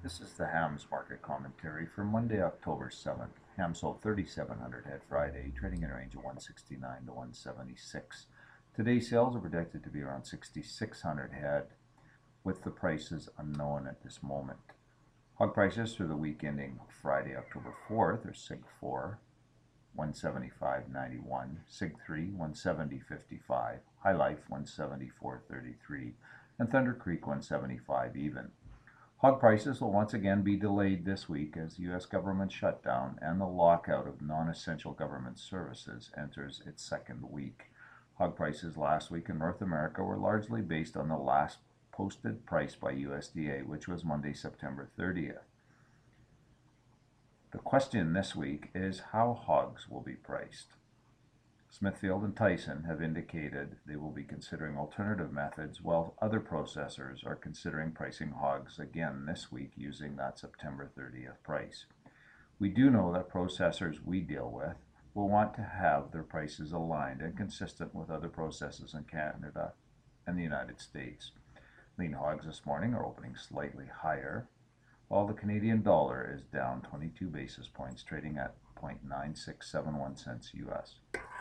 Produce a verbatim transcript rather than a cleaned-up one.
This is the hams market commentary for Monday, October seventh. Ham sold thirty-seven hundred head Friday, trading in a range of one sixty-nine to one seventy-six. Today's sales are projected to be around sixty-six hundred head, with the prices unknown at this moment. Hog prices for the week ending Friday, October fourth are S I G four, one seventy-five ninety-one, S I G three, one seventy fifty-five, High Life, one seventy-four thirty-three, and Thunder Creek, one seventy-five even. Hog prices will once again be delayed this week as the U S government shutdown and the lockout of non-essential government services enters its second week. Hog prices last week in North America were largely based on the last posted price by U S D A, which was Monday, September thirtieth. The question this week is how hogs will be priced. Smithfield and Tyson have indicated they will be considering alternative methods, while other processors are considering pricing hogs again this week using that September thirtieth price. We do know that processors we deal with will want to have their prices aligned and consistent with other processors in Canada and the United States. Lean hogs this morning are opening slightly higher, while the Canadian dollar is down twenty-two basis points, trading at zero point nine six seven one cents U S.